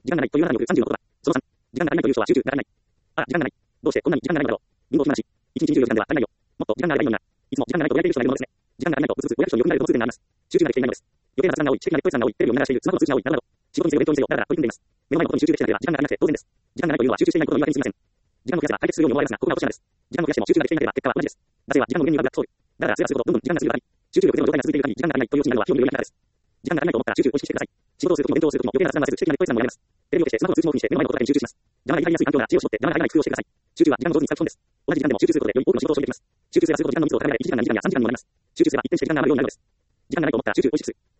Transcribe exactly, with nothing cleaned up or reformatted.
時間がないというのはよくさんじゅうのことだ。そのさん、時間が足りないという人は集中が足りない。あ、時間がない。どうしてこんなに時間がないのだろう。貧乏暇なし。いちにちにじゅうよじかんでは足りないよ。もっと時間があればいいのにな。いつも時間がないとぼやいている人がいるものですね。時間が足りないとうつうつお役所によくなるとも通でになります。集中ができていないのです。余計な雑談が多い、知的なネット閲覧が多い、テレビを見ながらしている、スマホの通知が多い、などなど。仕事にせよ勉強にせよ、だらだら取り組んでいます。目の前のことに集中できていなければ時間が足りなくて当然です。時間がないというのは集中していないことの言い訳に過ぎません。時間の増やせば解決するように思われますが、ここが落とし穴です。時間を増やしても集中ができていなければ結果は同じです。男性は時間の無限によるブラックホール。だらだらすればするほどどんどん時間が過ぎるために、集中力ゼロの状態が続いている限り時間が足りないというオチになるのは非常に良いやり方です。時間が足りないと思ったら集中を意識してください。仕事をするときも勉強をするときも余計な雑談はせず、知的なネット閲覧もやめます。テレビを消してスマホの通知もオフにして目の前のことだけに集中します。邪魔が入りやすい環境なら知恵を絞って邪魔が入らない工夫をしてください。集中は時間の上手に使う基本です。同じ時間でも集中することでより多くの仕事を処理できます。集中すればするほど時間の密度を高められいちじかんがにじかんやさんじかんにもなります。集中すれば一点して時間が余るようになるのです。時間がないと思ったら集中を意識する。